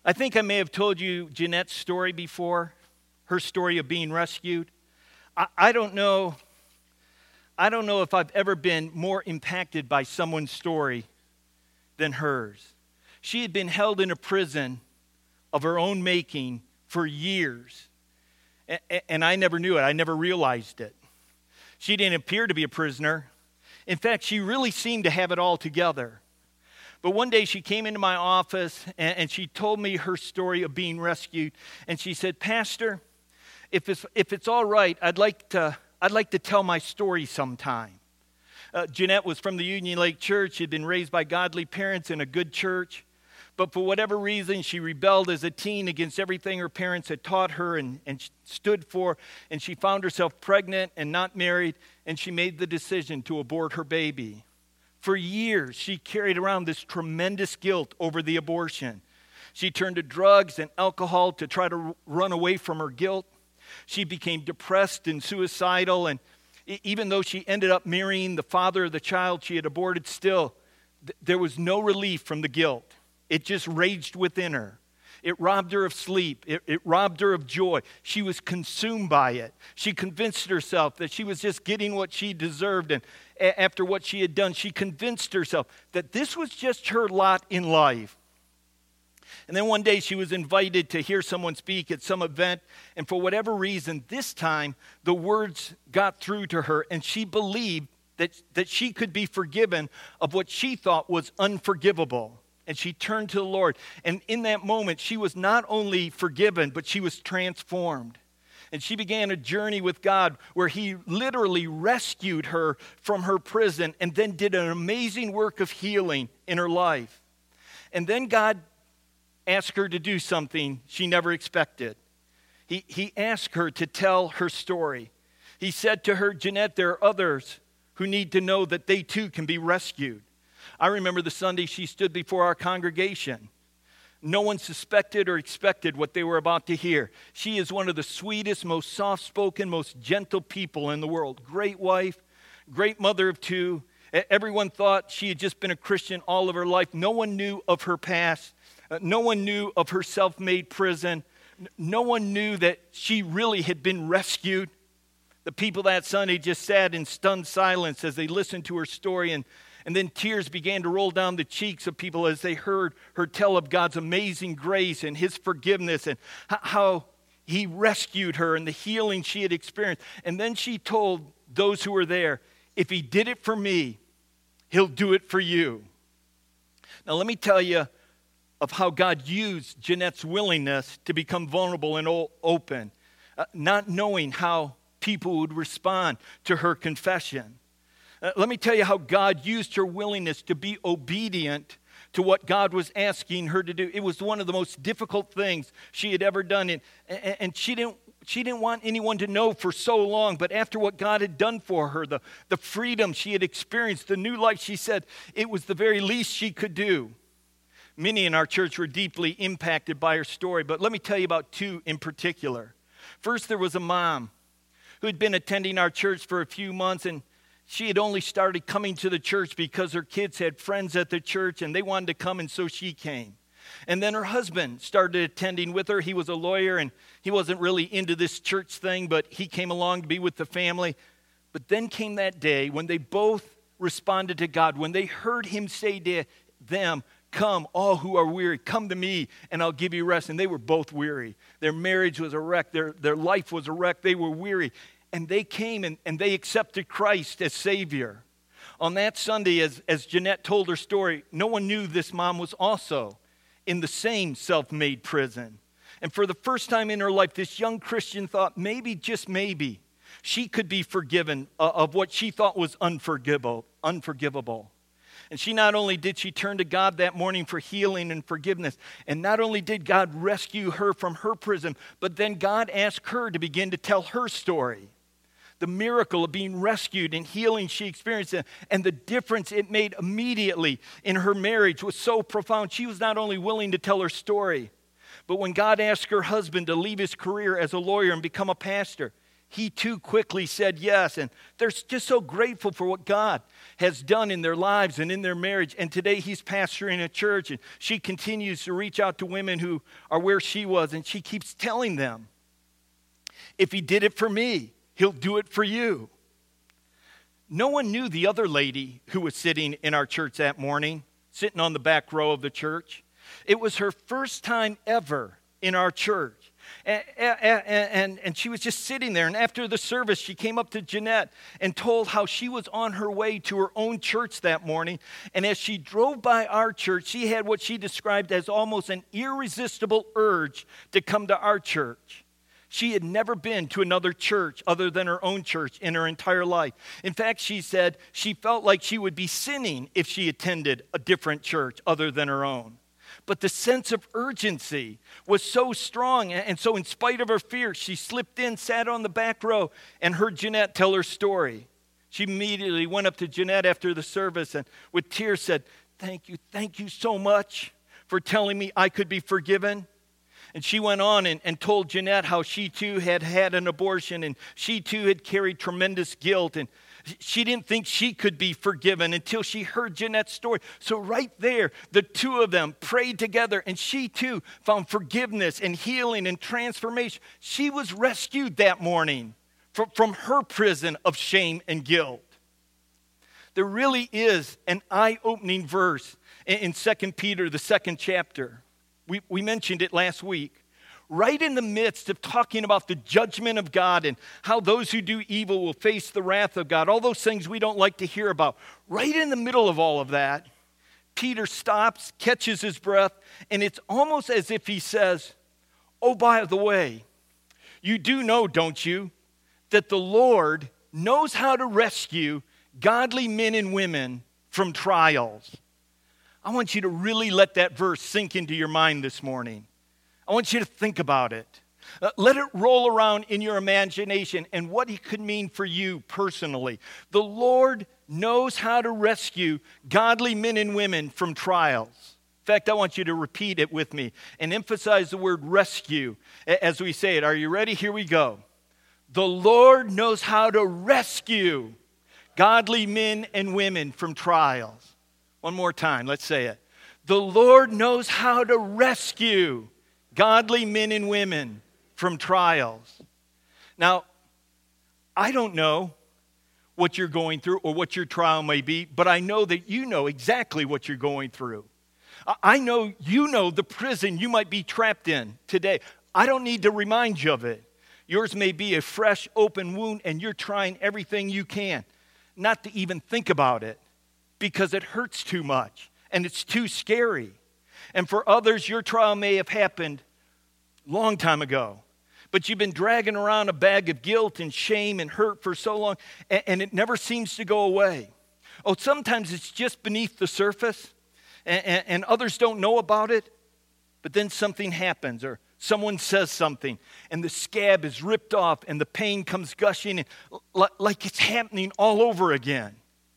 I think I may have told you Jeanette's story before, her story of being rescued. I don't know if I've ever been more impacted by someone's story than hers. She had been held in a prison of her own making for years, and I never knew it. I never realized it. She didn't appear to be a prisoner. In fact, she really seemed to have it all together. But one day she came into my office and she told me her story of being rescued. And she said, "Pastor, if it's all right, I'd like to tell my story sometime." Jeanette was from the Union Lake Church. She'd been raised by godly parents in a good church. But for whatever reason, she rebelled as a teen against everything her parents had taught her and stood for. And she found herself pregnant and not married. And she made the decision to abort her baby. For years, she carried around this tremendous guilt over the abortion. She turned to drugs and alcohol to try to run away from her guilt. She became depressed and suicidal. And even though she ended up marrying the father of the child she had aborted, still, there was no relief from the guilt. It just raged within her. It robbed her of sleep. It robbed her of joy. She was consumed by it. She convinced herself that she was just getting what she deserved. And after what she had done, she convinced herself that this was just her lot in life. And then one day she was invited to hear someone speak at some event. And for whatever reason, this time, the words got through to her. And she believed that she could be forgiven of what she thought was unforgivable. And she turned to the Lord. And in that moment, she was not only forgiven, but she was transformed. And she began a journey with God where He literally rescued her from her prison and then did an amazing work of healing in her life. And then God asked her to do something she never expected. He asked her to tell her story. He said to her, "Jeanette, there are others who need to know that they too can be rescued." I remember the Sunday she stood before our congregation. No one suspected or expected what they were about to hear. She is one of the sweetest, most soft-spoken, most gentle people in the world. Great wife, great mother of two. Everyone thought she had just been a Christian all of her life. No one knew of her past. No one knew of her self-made prison. No one knew that she really had been rescued. The people that Sunday just sat in stunned silence as they listened to her story, and then tears began to roll down the cheeks of people as they heard her tell of God's amazing grace and His forgiveness and how He rescued her and the healing she had experienced. And then she told those who were there, "If He did it for me, He'll do it for you." Now let me tell you of how God used Jeanette's willingness to become vulnerable and open, not knowing how people would respond to her confession. Let me tell you how God used her willingness to be obedient to what God was asking her to do. It was one of the most difficult things she had ever done. And she didn't want anyone to know for so long. But after what God had done for her, the freedom she had experienced, the new life, she said it was the very least she could do. Many in our church were deeply impacted by her story. But let me tell you about two in particular. First, there was a mom who had been attending our church for a few months, and she had only started coming to the church because her kids had friends at the church and they wanted to come, and so she came. And then her husband started attending with her. He was a lawyer and he wasn't really into this church thing, but he came along to be with the family. But then came that day when they both responded to God, when they heard Him say to them, "Come, all who are weary, come to me and I'll give you rest." And they were both weary. Their marriage was a wreck. Their life was a wreck. They were weary. And they came and they accepted Christ as Savior. On that Sunday, as Jeanette told her story, no one knew this mom was also in the same self-made prison. And for the first time in her life, this young Christian thought maybe, just maybe, she could be forgiven of what she thought was unforgivable. And she not only did she turn to God that morning for healing and forgiveness, and not only did God rescue her from her prison, but then God asked her to begin to tell her story. The miracle of being rescued and healing she experienced, and the difference it made immediately in her marriage was so profound. She was not only willing to tell her story, but when God asked her husband to leave his career as a lawyer and become a pastor, he too quickly said yes. And they're just so grateful for what God has done in their lives and in their marriage. And today he's pastoring a church, and she continues to reach out to women who are where she was. And she keeps telling them, if he did it for me, he'll do it for you. No one knew the other lady who was sitting in our church that morning, sitting on the back row of the church. It was her first time ever in our church. And she was just sitting there. And after the service, she came up to Jeanette and told how she was on her way to her own church that morning. And as she drove by our church, she had what she described as almost an irresistible urge to come to our church. She had never been to another church other than her own church in her entire life. In fact, she said she felt like she would be sinning if she attended a different church other than her own. But the sense of urgency was so strong, and so in spite of her fear, she slipped in, sat on the back row, and heard Jeanette tell her story. She immediately went up to Jeanette after the service and with tears said, thank you so much for telling me I could be forgiven. And she went on and told Jeanette how she too had had an abortion, and she too had carried tremendous guilt, and she didn't think she could be forgiven until she heard Jeanette's story. So right there, the two of them prayed together, and she too found forgiveness and healing and transformation. She was rescued that morning from her prison of shame and guilt. There really is an eye-opening verse in 2 Peter, the 2nd chapter. We mentioned it last week. Right in the midst of talking about the judgment of God and how those who do evil will face the wrath of God, all those things we don't like to hear about. Right in the middle of all of that, Peter stops, catches his breath, and it's almost as if he says, oh, by the way, you do know, don't you, that the Lord knows how to rescue godly men and women from trials. I want you to really let that verse sink into your mind this morning. I want you to think about it. Let it roll around in your imagination and what it could mean for you personally. The Lord knows how to rescue godly men and women from trials. In fact, I want you to repeat it with me and emphasize the word rescue as we say it. Are you ready? Here we go. The Lord knows how to rescue godly men and women from trials. One more time, let's say it. The Lord knows how to rescue godly men and women from trials. Now, I don't know what you're going through or what your trial may be, but I know that you know exactly what you're going through. I know you know the prison you might be trapped in today. I don't need to remind you of it. Yours may be a fresh, open wound, and you're trying everything you can not to even think about it because it hurts too much and it's too scary. And for others, your trial may have happened a long time ago, but you've been dragging around a bag of guilt and shame and hurt for so long, and it never seems to go away. Oh, sometimes it's just beneath the surface, and others don't know about it, but then something happens, or someone says something, and the scab is ripped off, and the pain comes gushing in, like it's happening all over again.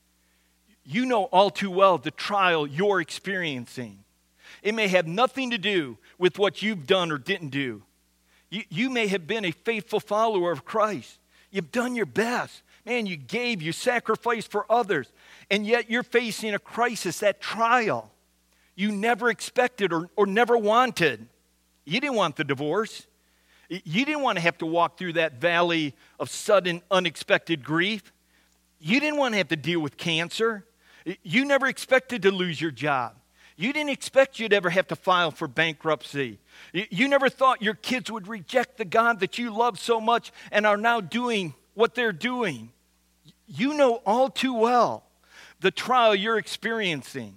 You know all too well the trial you're experiencing. It may have nothing to do with what you've done or didn't do. You may have been a faithful follower of Christ. You've done your best. Man, you gave, you sacrificed for others. And yet you're facing a crisis, that trial you never expected or never wanted. You didn't want the divorce. You didn't want to have to walk through that valley of sudden, unexpected grief. You didn't want to have to deal with cancer. You never expected to lose your job. You didn't expect you'd ever have to file for bankruptcy. You never thought your kids would reject the God that you love so much and are now doing what they're doing. You know all too well the trial you're experiencing.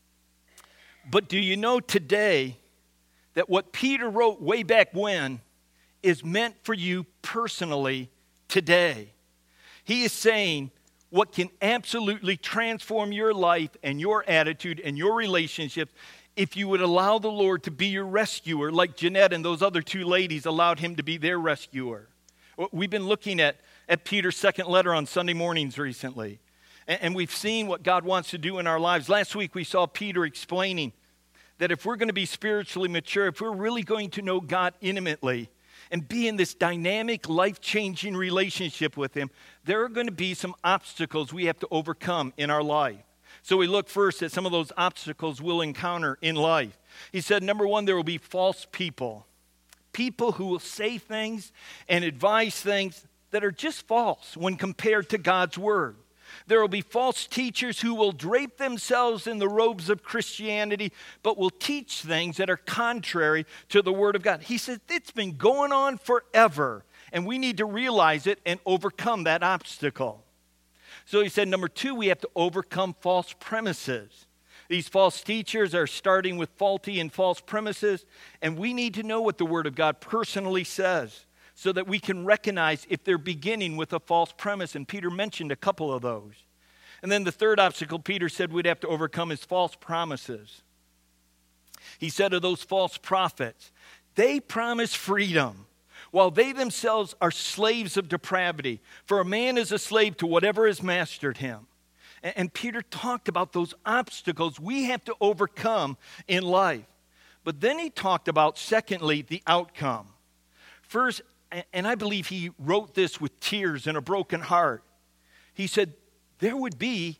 But do you know today that what Peter wrote way back when is meant for you personally today? He is saying, what can absolutely transform your life and your attitude and your relationships if you would allow the Lord to be your rescuer, like Jeanette and those other two ladies allowed him to be their rescuer. We've been looking at Peter's second letter on Sunday mornings recently, and we've seen what God wants to do in our lives. Last week we saw Peter explaining that if we're going to be spiritually mature, if we're really going to know God intimately, and be in this dynamic, life-changing relationship with him, there are going to be some obstacles we have to overcome in our life. So we look first at some of those obstacles we'll encounter in life. He said, number one, there will be false people. People who will say things and advise things that are just false when compared to God's word. There will be false teachers who will drape themselves in the robes of Christianity, but will teach things that are contrary to the word of God. He said, it's been going on forever, and we need to realize it and overcome that obstacle. So he said, number two, we have to overcome false premises. These false teachers are starting with faulty and false premises, and we need to know what the Word of God personally says so that we can recognize if they're beginning with a false premise. And Peter mentioned a couple of those. And then the third obstacle Peter said we'd have to overcome is false promises. He said of those false prophets, they promise freedom, while they themselves are slaves of depravity. For a man is a slave to whatever has mastered him. And Peter talked about those obstacles we have to overcome in life. But then he talked about, secondly, the outcome. First, and I believe he wrote this with tears and a broken heart. He said, there will be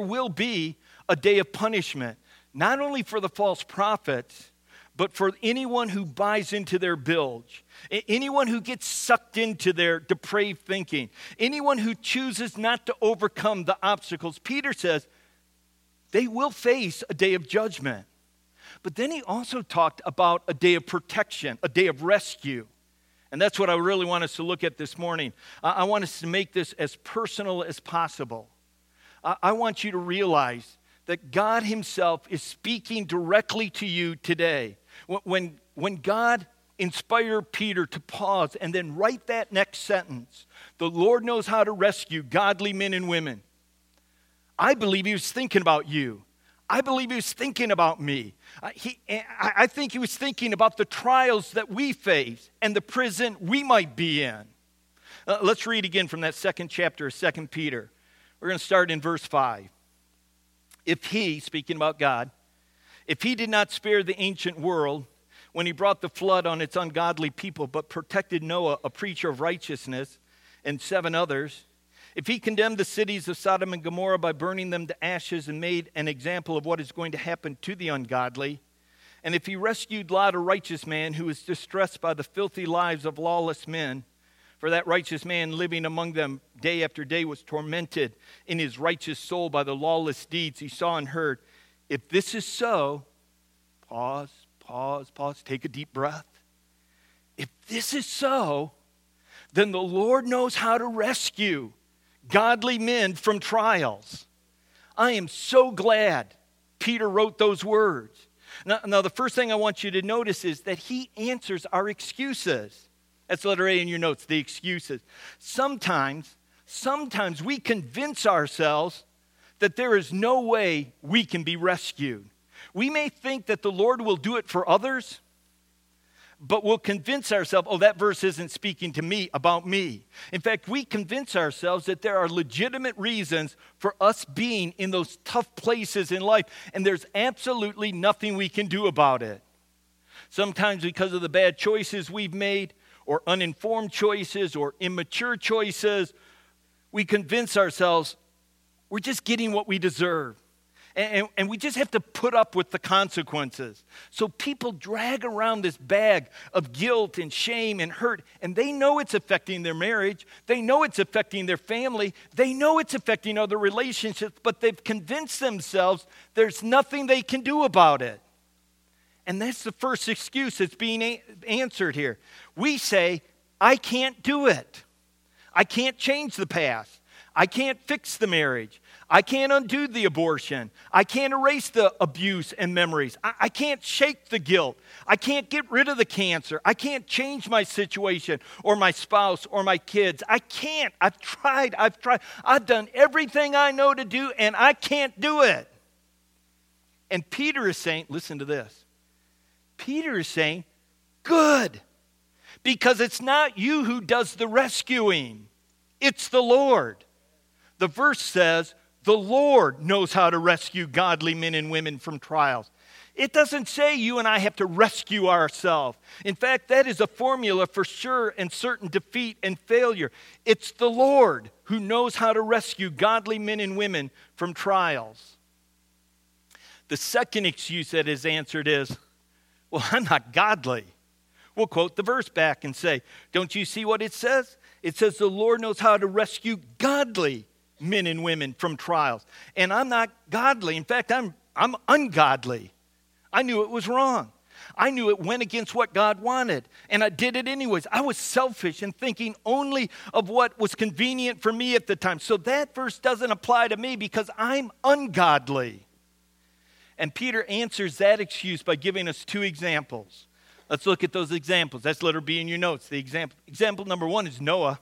a day of punishment, not only for the false prophets, but for anyone who buys into their bilge, anyone who gets sucked into their depraved thinking, anyone who chooses not to overcome the obstacles. Peter says they will face a day of judgment. But then he also talked about a day of protection, a day of rescue. And that's what I really want us to look at this morning. I want us to make this as personal as possible. I want you to realize that God himself is speaking directly to you today. When God inspired Peter to pause and then write that next sentence, the Lord knows how to rescue godly men and women. I believe he was thinking about you. I believe he was thinking about me. I think he was thinking about the trials that we face and the prison we might be in. Let's read again from that second chapter of 2 Peter. We're going to start in verse 5. If he, speaking about God, if he did not spare the ancient world when he brought the flood on its ungodly people, but protected Noah, a preacher of righteousness, and 7 others, if he condemned the cities of Sodom and Gomorrah by burning them to ashes and made an example of what is going to happen to the ungodly, and if he rescued Lot, a righteous man who was distressed by the filthy lives of lawless men, for that righteous man living among them day after day was tormented in his righteous soul by the lawless deeds he saw and heard. If this is so, pause, take a deep breath. If this is so, then the Lord knows how to rescue godly men from trials. I am so glad Peter wrote those words. Now, the first thing I want you to notice is that he answers our excuses. That's letter A in your notes, the excuses. Sometimes we convince ourselves that there is no way we can be rescued. We may think that the Lord will do it for others, but we'll convince ourselves, oh, that verse isn't speaking to me, about me. In fact, we convince ourselves that there are legitimate reasons for us being in those tough places in life, and there's absolutely nothing we can do about it. Sometimes because of the bad choices we've made, or uninformed choices, or immature choices, we convince ourselves we're just getting what we deserve. And we just have to put up with the consequences. So people drag around this bag of guilt and shame and hurt, and they know it's affecting their marriage. They know it's affecting their family. They know it's affecting other relationships, but they've convinced themselves there's nothing they can do about it. And that's the first excuse that's being answered here. We say, I can't do it. I can't change the past. I can't fix the marriage. I can't undo the abortion. I can't erase the abuse and memories. I can't shake the guilt. I can't get rid of the cancer. I can't change my situation or my spouse or my kids. I can't. I've tried. I've done everything I know to do, and I can't do it. And Peter is saying, listen to this. Peter is saying, good, because it's not you who does the rescuing. It's the Lord. The verse says, the Lord knows how to rescue godly men and women from trials. It doesn't say you and I have to rescue ourselves. In fact, that is a formula for sure and certain defeat and failure. It's the Lord who knows how to rescue godly men and women from trials. The second excuse that is answered is, well, I'm not godly. We'll quote the verse back and say, don't you see what it says? It says the Lord knows how to rescue godly men and women from trials. And I'm not godly. In fact, I'm ungodly. I knew it was wrong. I knew it went against what God wanted, and I did it anyways. I was selfish and thinking only of what was convenient for me at the time. So that verse doesn't apply to me because I'm ungodly. And Peter answers that excuse by giving us two examples. Let's look at those examples. That's letter B in your notes. The example number one is Noah.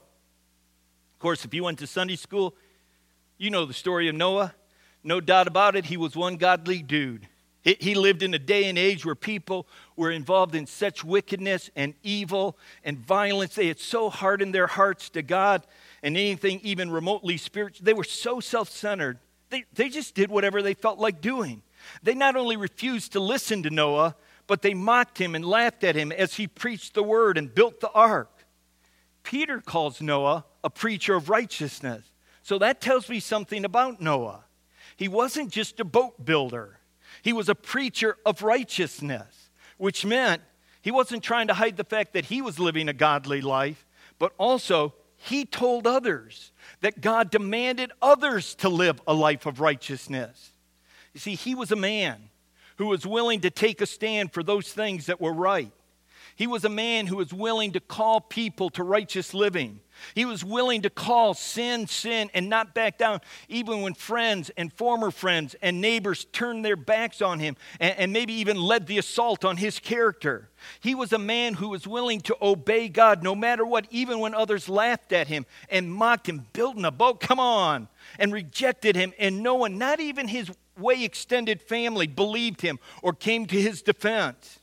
Of course, if you went to Sunday school, you know the story of Noah. No doubt about it, he was one godly dude. He lived in a day and age where people were involved in such wickedness and evil and violence. They had so hardened their hearts to God and anything even remotely spiritual. They were so self-centered. They just did whatever they felt like doing. They not only refused to listen to Noah, but they mocked him and laughed at him as he preached the word and built the ark. Peter calls Noah a preacher of righteousness. So that tells me something about Noah. He wasn't just a boat builder. He was a preacher of righteousness, which meant he wasn't trying to hide the fact that he was living a godly life, but also he told others that God demanded others to live a life of righteousness. You see, he was a man who was willing to take a stand for those things that were right. He was a man who was willing to call people to righteous living. He was willing to call sin, sin, and not back down, even when friends and former friends and neighbors turned their backs on him and maybe even led the assault on his character. He was a man who was willing to obey God no matter what, even when others laughed at him and mocked him, building a boat, come on, and rejected him. And no one, not even his way extended family, believed him or came to his defense.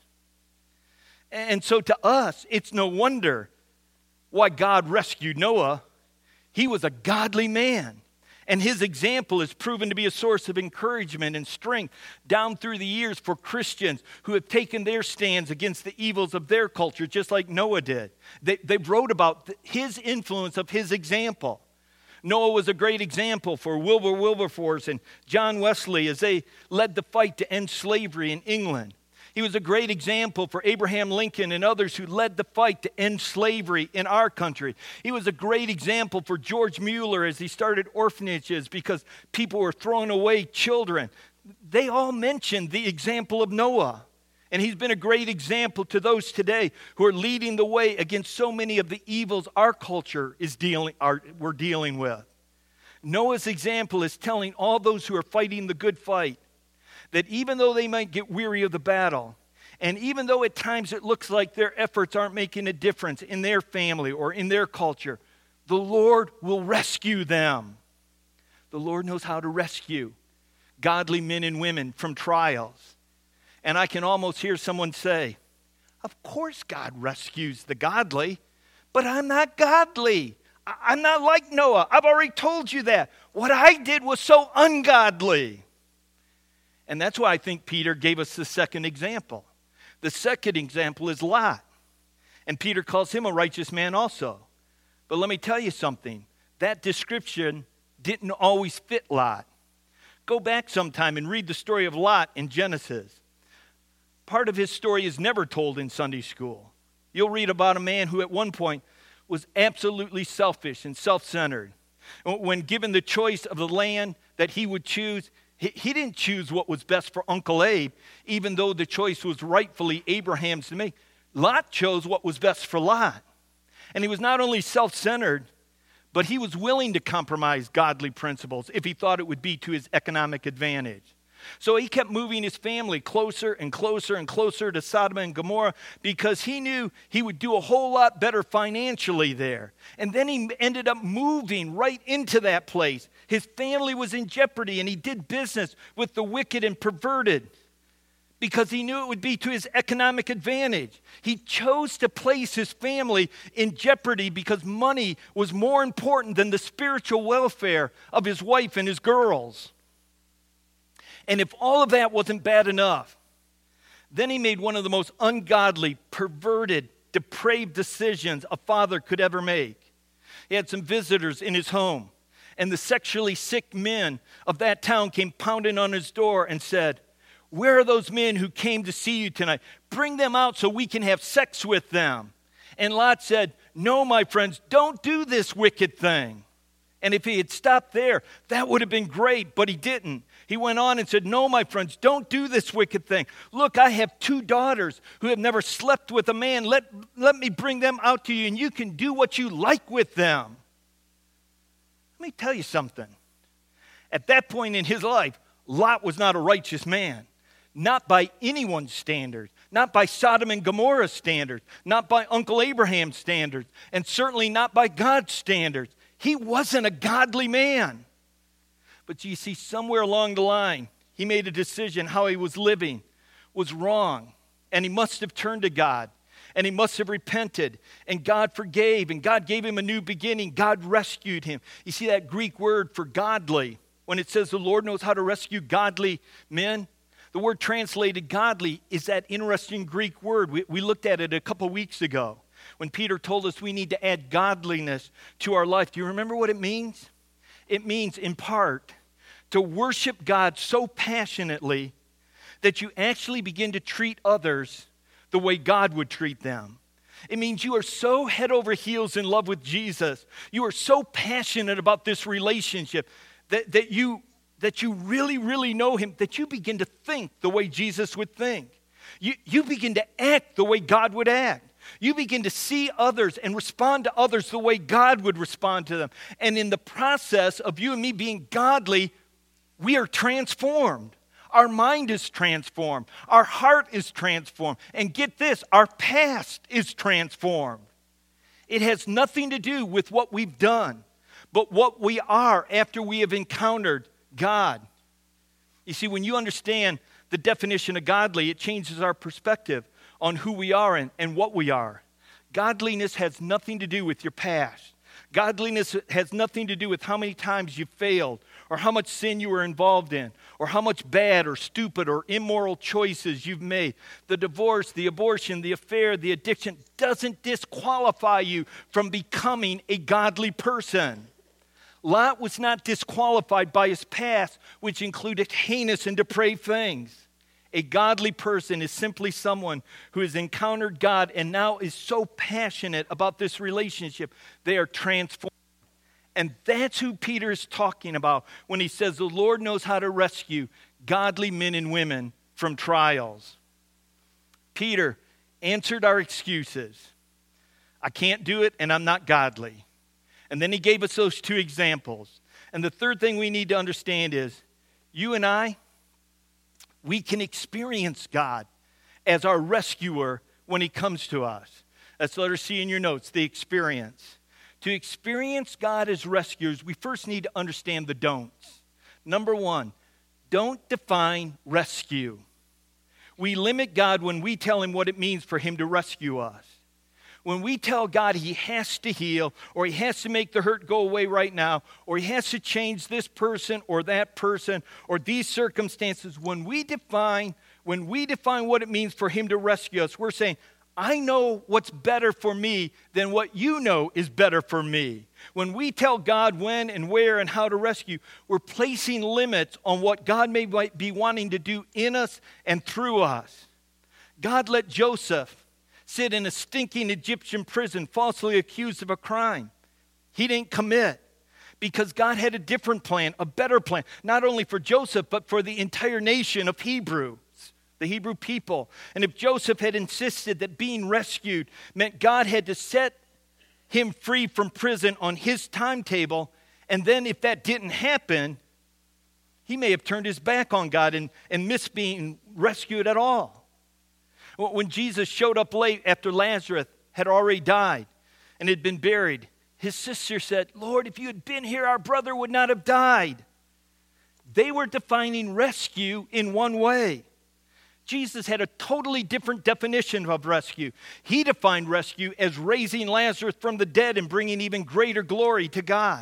And so to us, it's no wonder why God rescued Noah. He was a godly man. And his example has proven to be a source of encouragement and strength down through the years for Christians who have taken their stands against the evils of their culture, just like Noah did. They wrote about his influence of his example. Noah was a great example for Wilberforce and John Wesley as they led the fight to end slavery in England. He was a great example for Abraham Lincoln and others who led the fight to end slavery in our country. He was a great example for George Mueller as he started orphanages because people were throwing away children. They all mentioned the example of Noah. And he's been a great example to those today who are leading the way against so many of the evils our culture we're dealing with. Noah's example is telling all those who are fighting the good fight that even though they might get weary of the battle, and even though at times it looks like their efforts aren't making a difference in their family or in their culture, the Lord will rescue them. The Lord knows how to rescue godly men and women from trials. And I can almost hear someone say, of course God rescues the godly, but I'm not godly. I'm not like Noah. I've already told you that. What I did was so ungodly. And that's why I think Peter gave us the second example. The second example is Lot. And Peter calls him a righteous man also. But let me tell you something. That description didn't always fit Lot. Go back sometime and read the story of Lot in Genesis. Part of his story is never told in Sunday school. You'll read about a man who at one point was absolutely selfish and self-centered. When given the choice of the land that he would choose, he didn't choose what was best for Uncle Abe, even though the choice was rightfully Abraham's to make. Lot chose what was best for Lot. And he was not only self-centered, but he was willing to compromise godly principles if he thought it would be to his economic advantage. So he kept moving his family closer and closer and closer to Sodom and Gomorrah because he knew he would do a whole lot better financially there. And then he ended up moving right into that place. His family was in jeopardy, and he did business with the wicked and perverted because he knew it would be to his economic advantage. He chose to place his family in jeopardy because money was more important than the spiritual welfare of his wife and his girls. And if all of that wasn't bad enough, Then he made one of the most ungodly, perverted, depraved decisions a father could ever make. He had some visitors in his home, and the sexually sick men of that town came pounding on his door and said, "Where are those men who came to see you tonight? Bring them out so we can have sex with them." And Lot said, "No, my friends, don't do this wicked thing." And if he had stopped there, that would have been great, but he didn't. He went on and said, "No, my friends, don't do this wicked thing. Look, I have 2 daughters who have never slept with a man. Let me bring them out to you, and you can do what you like with them." Let me tell you something. At that point in his life, Lot was not a righteous man. Not by anyone's standards. Not by Sodom and Gomorrah's standards. Not by Uncle Abraham's standards. And certainly not by God's standards. He wasn't a godly man. But you see, somewhere along the line, he made a decision how he was living was wrong. And he must have turned to God. And he must have repented. And God forgave. And God gave him a new beginning. God rescued him. You see that Greek word for godly, when it says the Lord knows how to rescue godly men, the word translated godly is that interesting Greek word. We looked at it a couple weeks ago when Peter told us we need to add godliness to our life. Do you remember what it means? It means, in part, to worship God so passionately that you actually begin to treat others the way God would treat them. It means you are so head over heels in love with Jesus. You are so passionate about this relationship that you really, really know him, that you begin to think the way Jesus would think. You begin to act the way God would act. You begin to see others and respond to others the way God would respond to them. And in the process of you and me being godly, we are transformed. Our mind is transformed. Our heart is transformed. And get this, our past is transformed. It has nothing to do with what we've done, but what we are after we have encountered God. You see, when you understand the definition of godly, it changes our perspective on who we are and what we are. Godliness has nothing to do with your past. Godliness has nothing to do with how many times you failed, or how much sin you were involved in, or how much bad or stupid or immoral choices you've made. The divorce, the abortion, the affair, the addiction doesn't disqualify you from becoming a godly person. Lot was not disqualified by his past, which included heinous and depraved things. A godly person is simply someone who has encountered God and now is so passionate about this relationship, they are transformed. And that's who Peter is talking about when he says the Lord knows how to rescue godly men and women from trials. Peter answered our excuses. I can't do it and I'm not godly. And then he gave us those 2 examples. And the third thing we need to understand is you and I, we can experience God as our rescuer when he comes to us. That's letter C in your notes, the experience. To experience God as rescuers, we first need to understand the don'ts. Number 1, don't define rescue. We limit God when we tell him what it means for him to rescue us. When we tell God he has to heal, or he has to make the hurt go away right now, or he has to change this person or that person or these circumstances, when we define what it means for him to rescue us, we're saying, I know what's better for me than what you know is better for me. When we tell God when and where and how to rescue, we're placing limits on what God may be wanting to do in us and through us. God let Joseph sit in a stinking Egyptian prison, falsely accused of a crime he didn't commit, because God had a different plan, a better plan, not only for Joseph, but for the entire nation of Hebrews, the Hebrew people. And if Joseph had insisted that being rescued meant God had to set him free from prison on his timetable, and then if that didn't happen, he may have turned his back on God and missed being rescued at all. When Jesus showed up late after Lazarus had already died and had been buried, his sister said, Lord, if you had been here, our brother would not have died. They were defining rescue in one way. Jesus had a totally different definition of rescue. He defined rescue as raising Lazarus from the dead and bringing even greater glory to God.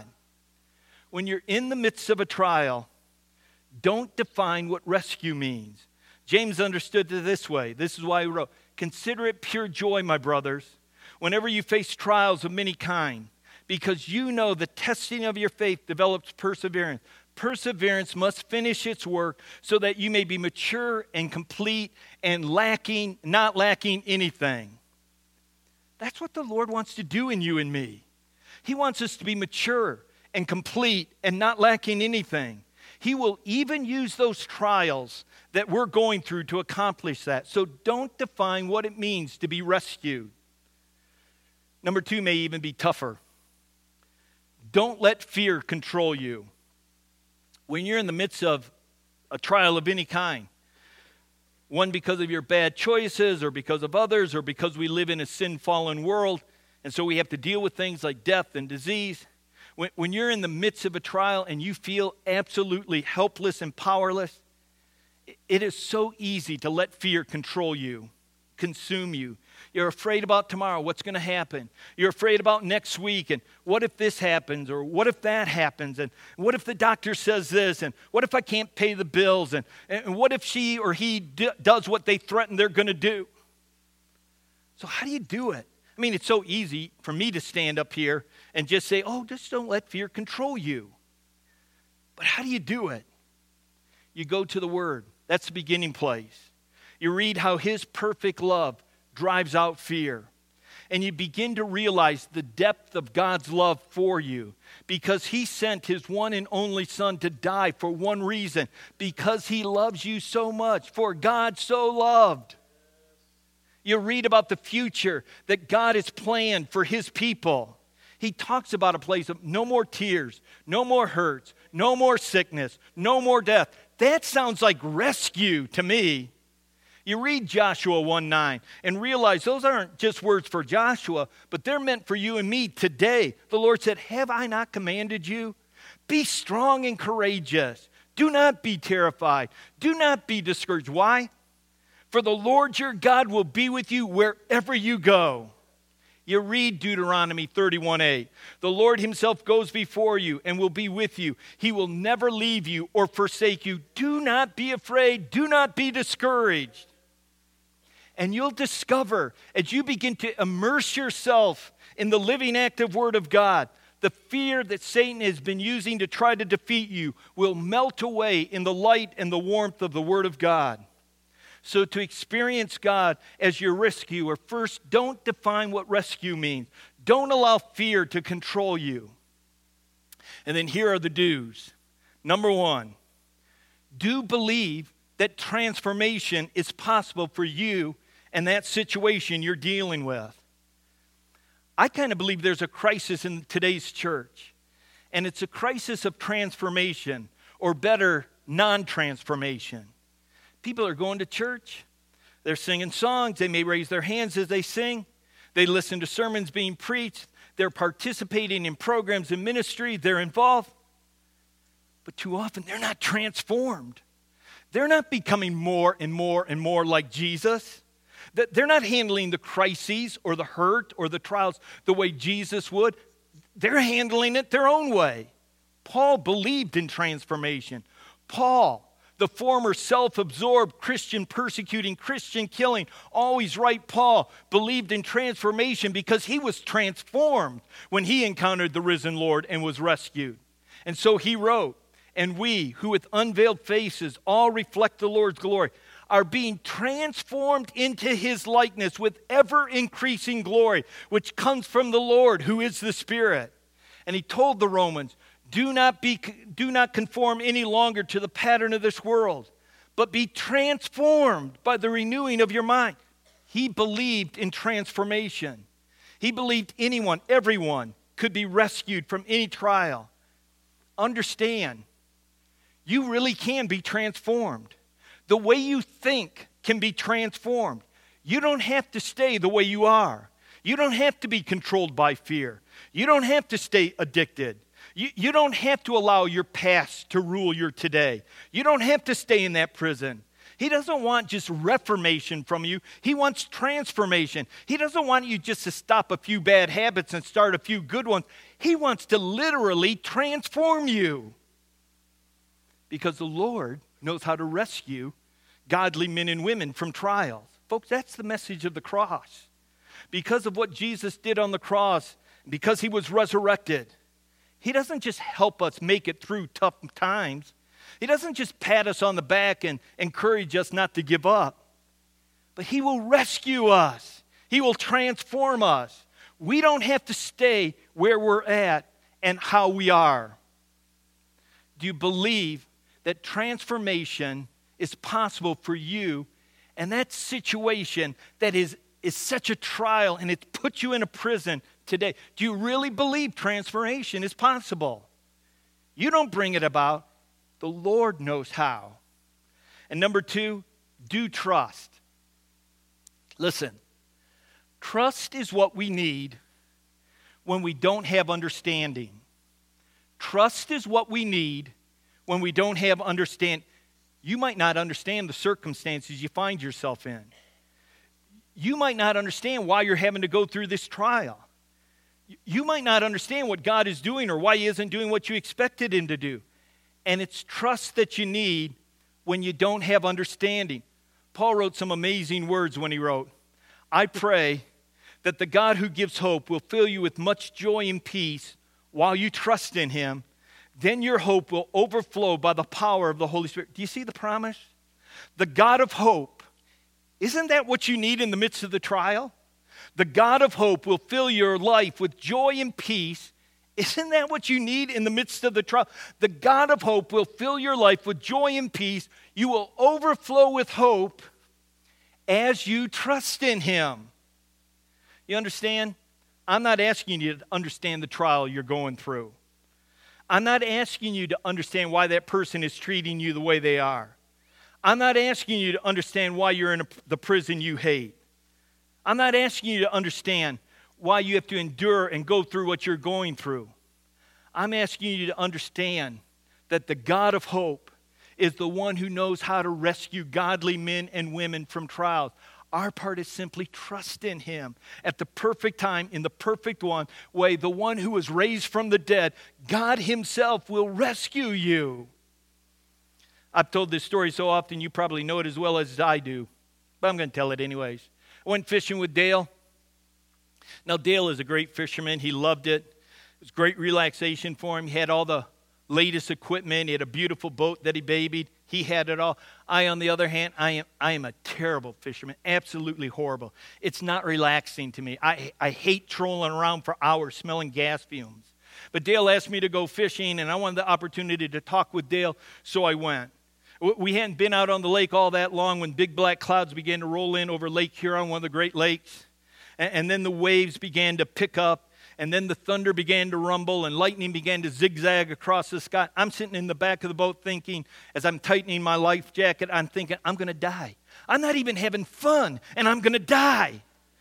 When you're in the midst of a trial, don't define what rescue means. James understood it this way. This is why he wrote, "Consider it pure joy, my brothers, whenever you face trials of many kind, because you know the testing of your faith develops perseverance. Perseverance must finish its work so that you may be mature and complete and not lacking anything." That's what the Lord wants to do in you and me. He wants us to be mature and complete and not lacking anything. He will even use those trials that we're going through to accomplish that. So don't define what it means to be rescued. Number 2 may even be tougher. Don't let fear control you. When you're in the midst of a trial of any kind, one because of your bad choices or because of others or because we live in a sin-fallen world, and so we have to deal with things like death and disease. When you're in the midst of a trial and you feel absolutely helpless and powerless, it is so easy to let fear control you, consume you. You're afraid about tomorrow, what's going to happen. You're afraid about next week, and what if this happens, or what if that happens, and what if the doctor says this, and what if I can't pay the bills, and what if she or he does what they threaten they're going to do. So how do you do it? I mean, it's so easy for me to stand up here and just say, oh, just don't let fear control you. But how do you do it? You go to the Word. That's the beginning place. You read how His perfect love drives out fear. And you begin to realize the depth of God's love for you because He sent His one and only Son to die for one reason, because He loves you so much, for God so loved. You read about the future that God has planned for His people. He talks about a place of no more tears, no more hurts, no more sickness, no more death. That sounds like rescue to me. You read Joshua 1:9 and realize those aren't just words for Joshua, but they're meant for you and me today. The Lord said, have I not commanded you? Be strong and courageous. Do not be terrified. Do not be discouraged. Why? For the Lord your God will be with you wherever you go. You read Deuteronomy 31:8. The Lord Himself goes before you and will be with you. He will never leave you or forsake you. Do not be afraid. Do not be discouraged. And you'll discover, as you begin to immerse yourself in the living, active Word of God, the fear that Satan has been using to try to defeat you will melt away in the light and the warmth of the Word of God. So to experience God as your rescuer, first, don't define what rescue means. Don't allow fear to control you. And then here are the do's. Number 1, do believe that transformation is possible for you and that situation you're dealing with. I kind of believe there's a crisis in today's church, and it's a crisis of transformation, or better, non-transformation. People are going to church, they're singing songs, they may raise their hands as they sing, they listen to sermons being preached, they're participating in programs and ministry, they're involved, but too often they're not transformed. They're not becoming more and more and more like Jesus. They're not handling the crises or the hurt or the trials the way Jesus would. They're handling it their own way. Paul believed in transformation. Paul, the former self-absorbed Christian persecuting, Christian killing, always right Paul, believed in transformation because he was transformed when he encountered the risen Lord and was rescued. And so he wrote, and we who with unveiled faces all reflect the Lord's glory are being transformed into His likeness with ever-increasing glory, which comes from the Lord, who is the Spirit. And he told the Romans, do not conform any longer to the pattern of this world, but be transformed by the renewing of your mind. He believed in transformation. He believed everyone could be rescued from any trial. Understand, you really can be transformed. The way you think can be transformed. You don't have to stay the way you are. You don't have to be controlled by fear. You don't have to stay addicted. You don't have to allow your past to rule your today. You don't have to stay in that prison. He doesn't want just reformation from you. He wants transformation. He doesn't want you just to stop a few bad habits and start a few good ones. He wants to literally transform you. Because the Lord knows how to rescue godly men and women from trials. Folks, that's the message of the cross. Because of what Jesus did on the cross, because he was resurrected, he doesn't just help us make it through tough times. He doesn't just pat us on the back and encourage us not to give up. But he will rescue us. He will transform us. We don't have to stay where we're at and how we are. Do you believe that transformation is possible for you and that situation that is such a trial and it's put you in a prison today? Do you really believe transformation is possible? You don't bring it about. The Lord knows how. And number 2, do trust. Listen, trust is what we need when we don't have understanding. Trust is what we need when we don't have understanding. You might not understand the circumstances you find yourself in. You might not understand why you're having to go through this trial. You might not understand what God is doing or why he isn't doing what you expected him to do. And it's trust that you need when you don't have understanding. Paul wrote some amazing words when he wrote, I pray that the God who gives hope will fill you with much joy and peace while you trust in him. Then your hope will overflow by the power of the Holy Spirit. Do you see the promise? The God of hope. Isn't that what you need in the midst of the trial? The God of hope will fill your life with joy and peace. Isn't that what you need in the midst of the trial? The God of hope will fill your life with joy and peace. You will overflow with hope as you trust in him. You understand? I'm not asking you to understand the trial you're going through. I'm not asking you to understand why that person is treating you the way they are. I'm not asking you to understand why you're in the prison you hate. I'm not asking you to understand why you have to endure and go through what you're going through. I'm asking you to understand that the God of hope is the one who knows how to rescue godly men and women from trials. Our part is simply trust in him at the perfect time, in the perfect way, the one who was raised from the dead. God himself will rescue you. I've told this story so often you probably know it as well as I do, but I'm going to tell it anyways. I went fishing with Dale. Now, Dale is a great fisherman. He loved it. It was great relaxation for him. He had all the latest equipment. He had a beautiful boat that he babied. He had it all. I, on the other hand, I am a terrible fisherman, absolutely horrible. It's not relaxing to me. I hate trolling around for hours smelling gas fumes. But Dale asked me to go fishing, and I wanted the opportunity to talk with Dale, so I went. We hadn't been out on the lake all that long when big black clouds began to roll in over Lake Huron, one of the Great Lakes. And then the waves began to pick up, and then the thunder began to rumble, and lightning began to zigzag across the sky. I'm sitting in the back of the boat thinking, as I'm tightening my life jacket, I'm thinking, I'm going to die. I'm not even having fun, and I'm going to die.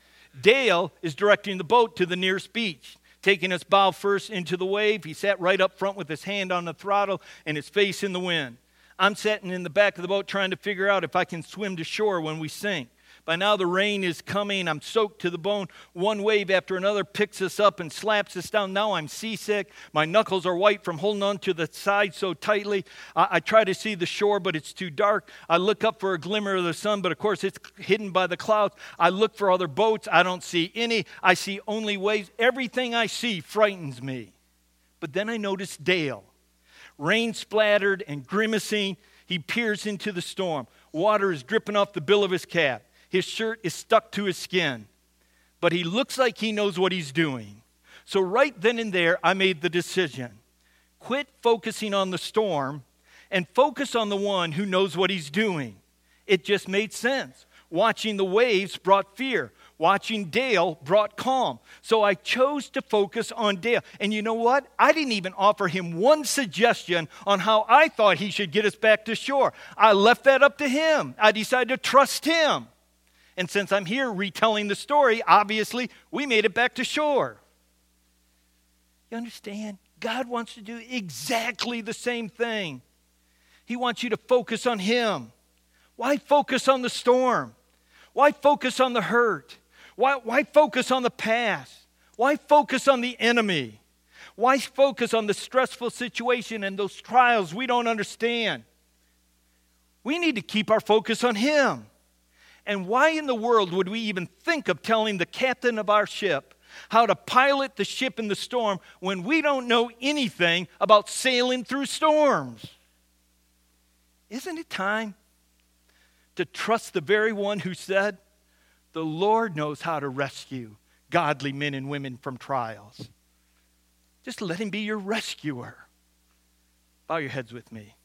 Dale is directing the boat to the nearest beach, taking us bow first into the wave. He sat right up front with his hand on the throttle and his face in the wind. I'm sitting in the back of the boat trying to figure out if I can swim to shore when we sink. By now the rain is coming. I'm soaked to the bone. One wave after another picks us up and slaps us down. Now I'm seasick. My knuckles are white from holding on to the side so tightly. I try to see the shore, but it's too dark. I look up for a glimmer of the sun, but of course it's hidden by the clouds. I look for other boats. I don't see any. I see only waves. Everything I see frightens me. But then I notice Dale. Rain splattered and grimacing, he peers into the storm. Water is dripping off the bill of his cap. His shirt is stuck to his skin. But he looks like he knows what he's doing. So right then and there, I made the decision. Quit focusing on the storm and focus on the one who knows what he's doing. It just made sense. Watching the waves brought fear. Watching Dale brought calm. So I chose to focus on Dale. And you know what? I didn't even offer him one suggestion on how I thought he should get us back to shore. I left that up to him. I decided to trust him. And since I'm here retelling the story, obviously, we made it back to shore. You understand? God wants to do exactly the same thing. He wants you to focus on him. Why focus on the storm? Why focus on the hurt? Why focus on the past? Why focus on the enemy? Why focus on the stressful situation and those trials we don't understand? We need to keep our focus on Him. And why in the world would we even think of telling the captain of our ship how to pilot the ship in the storm when we don't know anything about sailing through storms? Isn't it time to trust the very one who said, "The Lord knows how to rescue godly men and women from trials"? Just let Him be your rescuer. Bow your heads with me.